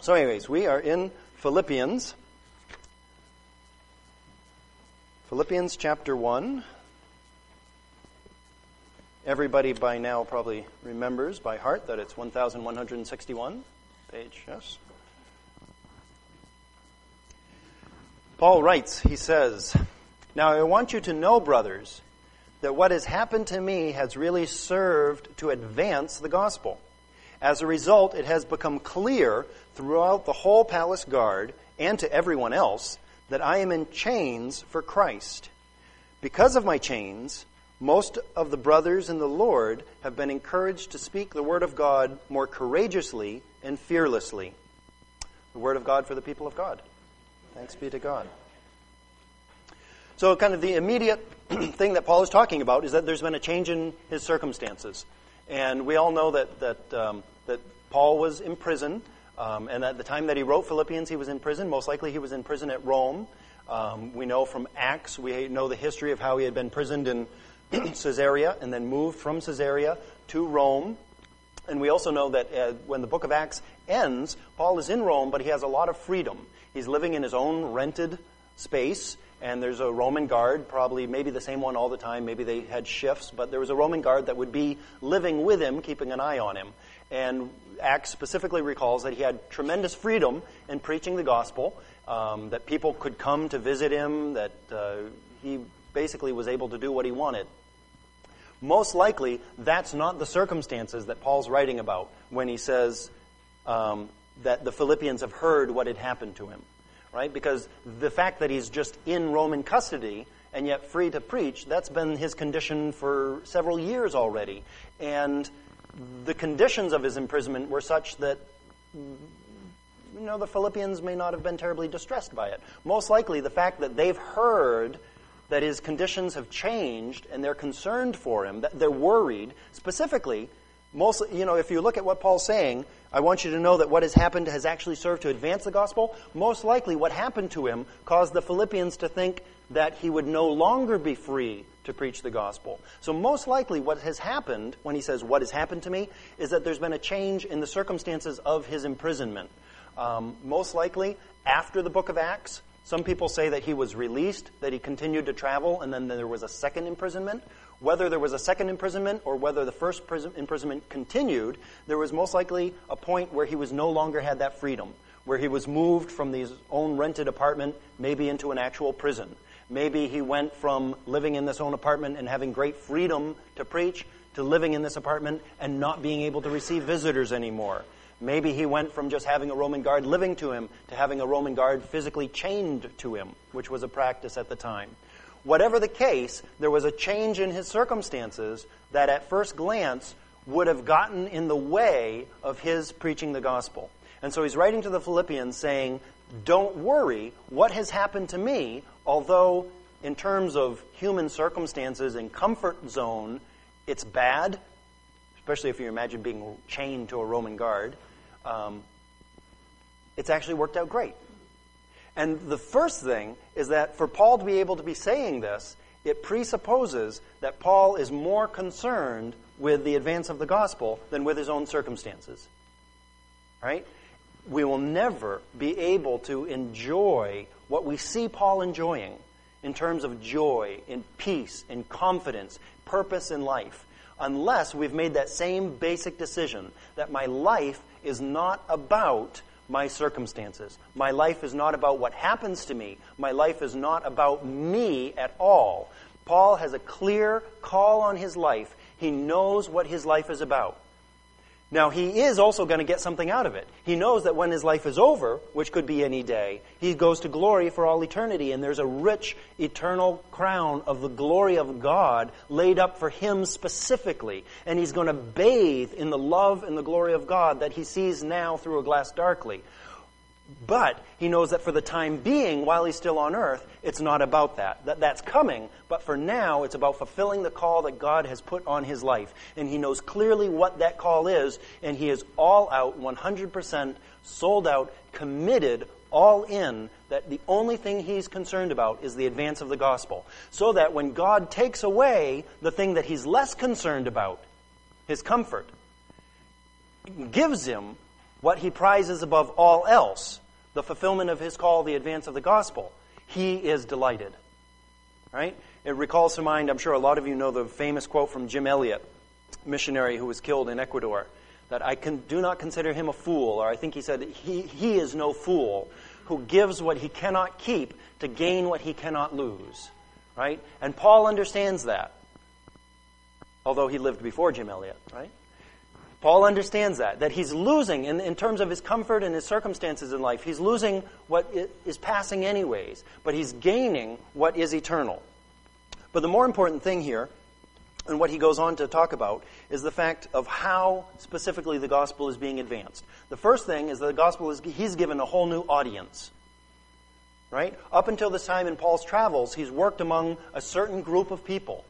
So anyways, we are in Philippians. Philippians chapter 1. Everybody by now probably remembers by heart that it's 1161 page, yes? Paul writes, he says, "Now I want you to know, brothers, that what has happened to me has really served to advance the gospel. As a result, it has become clear throughout the whole palace guard and to everyone else that I am in chains for Christ. Because of my chains, most of the brothers in the Lord have been encouraged to speak the word of God more courageously and fearlessly." The word of God for the people of God. Thanks be to God. So kind of the immediate thing that Paul is talking about is that there's been a change in his circumstances. And we all know that Paul was in prison, and at the time that he wrote Philippians, he was in prison. Most likely he was in prison at Rome. We know from Acts, we know the history of how he had been imprisoned in Caesarea and then moved from Caesarea to Rome. And we also know that when the book of Acts ends, Paul is in Rome, but he has a lot of freedom. He's living in his own rented space, and there's a Roman guard, probably maybe the same one all the time. Maybe they had shifts, but there was a Roman guard that would be living with him, keeping an eye on him. And Acts specifically recalls that he had tremendous freedom in preaching the gospel, that people could come to visit him, that he basically was able to do what he wanted. Most likely, that's not the circumstances that Paul's writing about when he says that the Philippians have heard what had happened to him. Right? Because the fact that he's just in Roman custody and yet free to preach, that's been his condition for several years already. And the conditions of his imprisonment were such that, the Philippians may not have been terribly distressed by it. Most likely, the fact that they've heard that his conditions have changed and they're concerned for him, that they're worried, specifically, if you look at what Paul's saying, I want you to know that what has happened has actually served to advance the gospel. Most likely what happened to him caused the Philippians to think that he would no longer be free to preach the gospel. So most likely what has happened, when he says, "What has happened to me," is that there's been a change in the circumstances of his imprisonment. Most likely, after the book of Acts, some people say that he was released, that he continued to travel, and then there was a second imprisonment. Whether there was a second imprisonment or whether the first imprisonment continued, there was most likely a point where he was no longer had that freedom, where he was moved from his own rented apartment maybe into an actual prison. Maybe he went from living in this own apartment and having great freedom to preach to living in this apartment and not being able to receive visitors anymore. Maybe he went from just having a Roman guard living to him to having a Roman guard physically chained to him, which was a practice at the time. Whatever the case, there was a change in his circumstances that at first glance would have gotten in the way of his preaching the gospel. And so he's writing to the Philippians saying, don't worry, what has happened to me, although in terms of human circumstances and comfort zone, it's bad, especially if you imagine being chained to a Roman guard, it's actually worked out great. And the first thing is that for Paul to be able to be saying this, it presupposes that Paul is more concerned with the advance of the gospel than with his own circumstances. Right? We will never be able to enjoy what we see Paul enjoying in terms of joy, in peace, in confidence, purpose in life, unless we've made that same basic decision that my life is not about my circumstances. My life is not about what happens to me. My life is not about me at all. Paul has a clear call on his life. He knows what his life is about. Now, he is also going to get something out of it. He knows that when his life is over, which could be any day, he goes to glory for all eternity, and there's a rich, eternal crown of the glory of God laid up for him specifically. And he's going to bathe in the love and the glory of God that he sees now through a glass darkly. But he knows that for the time being, while he's still on earth, it's not about that. That's coming, but for now, it's about fulfilling the call that God has put on his life. And he knows clearly what that call is, and he is all out, 100% sold out, committed, all in, that the only thing he's concerned about is the advance of the gospel. So that when God takes away the thing that he's less concerned about, his comfort, gives him what he prizes above all else, the fulfillment of his call, the advance of the gospel, he is delighted. Right? It recalls to mind, I'm sure a lot of you know the famous quote from Jim Elliot, missionary who was killed in Ecuador, that do not consider him a fool, or I think he said, he is no fool who gives what he cannot keep to gain what he cannot lose. Right? And Paul understands that, although he lived before Jim Elliot. Right? Paul understands that he's losing, in terms of his comfort and his circumstances in life, he's losing what is passing anyways, but he's gaining what is eternal. But the more important thing here, and what he goes on to talk about, is the fact of how specifically the gospel is being advanced. The first thing is that the gospel he's given a whole new audience. Right? Up until this time in Paul's travels, he's worked among a certain group of people.